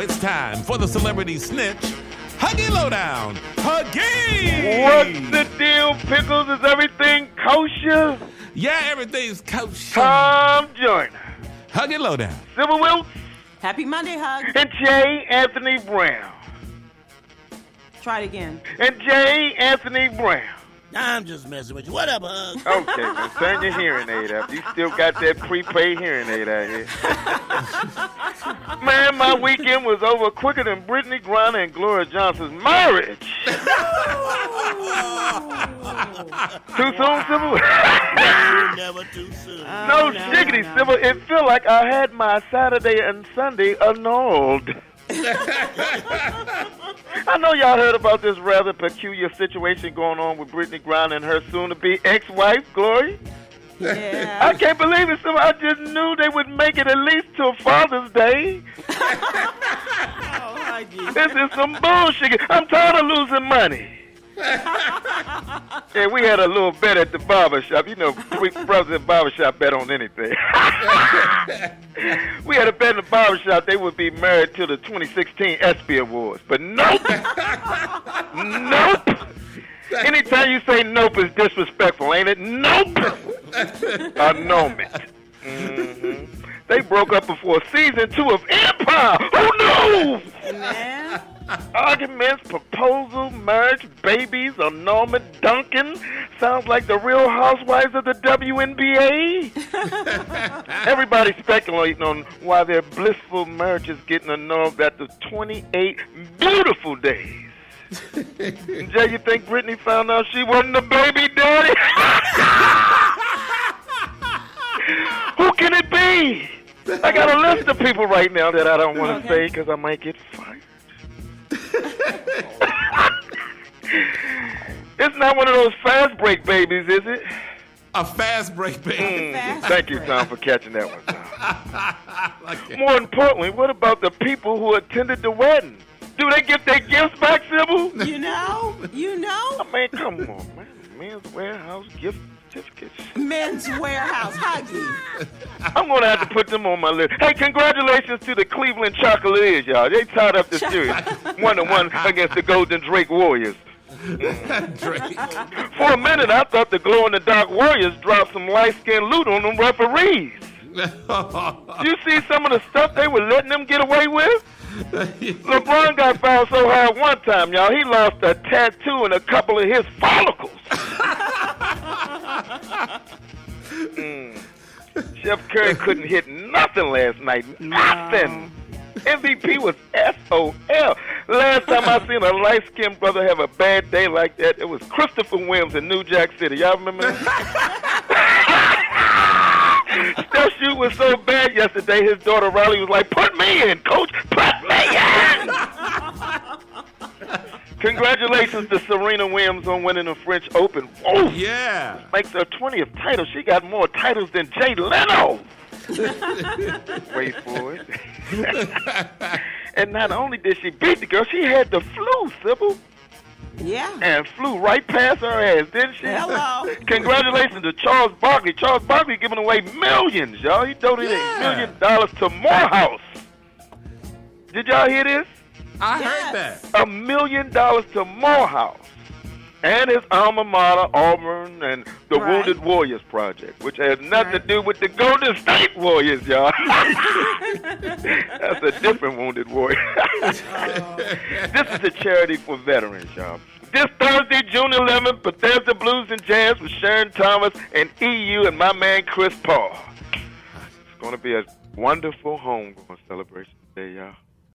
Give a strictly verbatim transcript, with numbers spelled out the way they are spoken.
it's time for the celebrity snitch, Huggy Lowdown. Huggy! What's the deal, Pickles? Is everything kosher? Yeah, everything's kosher. Tom Joyner. Huggy Lowdown. Sybil Wilkes. Happy Monday, Hug. And J. Anthony Brown. Try it again. And J. Anthony Brown. I'm just messing with you. What up, Hug? Okay, man. Turn your hearing aid up. You still got that prepaid hearing aid out here. Man, my weekend was over quicker than Brittany Griner and Gloria Johnson's marriage. Too soon, Sybil? No, never too soon. Uh, No, no, shiggity, no. Sybil. It felt like I had my Saturday and Sunday annulled. I know y'all heard about this rather peculiar situation going on with Brittany Griner and her soon-to-be ex-wife, Gloria. Yeah. I can't believe it, Sybil. I just knew they would make it at least till Father's Day. Oh, Huggy. This is some bullshit. I'm tired of losing money. Yeah, we had a little bet at the barbershop. You know, we brothers at barbershop bet on anything. We had a bet in the barbershop they would be married to the twenty sixteen ESPY Awards. But nope. Nope. Anytime you say nope is disrespectful, ain't it? Nope. Annulment. Mm-hmm. They broke up before season two of Empire. Who knew? Man. Arguments, proposal, marriage, babies, annulment, Duncan. Sounds like the Real Housewives of the W N B A. Everybody's speculating on why their blissful marriage is getting annulled after twenty-eight beautiful days. Jay, you think Brittany found out she wasn't the baby daddy? Who can it be? I got a list of people right now that I don't want to Okay. say because I might get fired. It's not one of those fast break babies, is it? A fast break, baby. Mm, Fast thank you, break. Tom, for catching that one. Tom. Like it. More importantly, what about the people who attended the wedding? Do they get their gifts back, Sybil? You know? You know? I mean, come on, man. Men's Warehouse gift certificates. Men's Warehouse. Huggy. I'm going to have to put them on my list. Hey, congratulations to the Cleveland Chocolateers, y'all. They tied up the series one to one against the Golden Drake Warriors. Drake. For a minute, I thought the glow-in-the-dark Warriors dropped some light-skinned loot on them referees. You see some of the stuff they were letting them get away with? LeBron got fouled so hard one time, y'all. He lost a tattoo and a couple of his follicles. mm. Chef Curry couldn't hit nothing last night. Nothing. M V P was S O L. Last time I seen a light-skinned brother have a bad day like that, it was Christopher Williams in New Jack City. Y'all remember that? Steph shoot was so bad yesterday, his daughter Riley was like, put me in, coach, put me in! Congratulations to Serena Williams on winning the French Open. Oh, Yeah. makes her twentieth title. She got more titles than Jay Leno. Wait for it. And not only did she beat the girl, she had the flu, Sybil. Yeah. And flew right past her ass, didn't she? Hello. Congratulations to Charles Barkley. Charles Barkley giving away millions, y'all. He donated Yeah. a million dollars to Morehouse. Did y'all hear this? I Yes. heard that. A million dollars to Morehouse. And his alma mater, Auburn, and the Right. Wounded Warriors Project, which has nothing Right. to do with the Golden State Warriors, y'all. That's a different Wounded Warrior. This is a charity for veterans, y'all. This Thursday, June eleventh, Bethesda Blues and Jazz with Sharon Thomas and E U and my man Chris Paul. It's going to be a wonderful homegoing celebration today, y'all.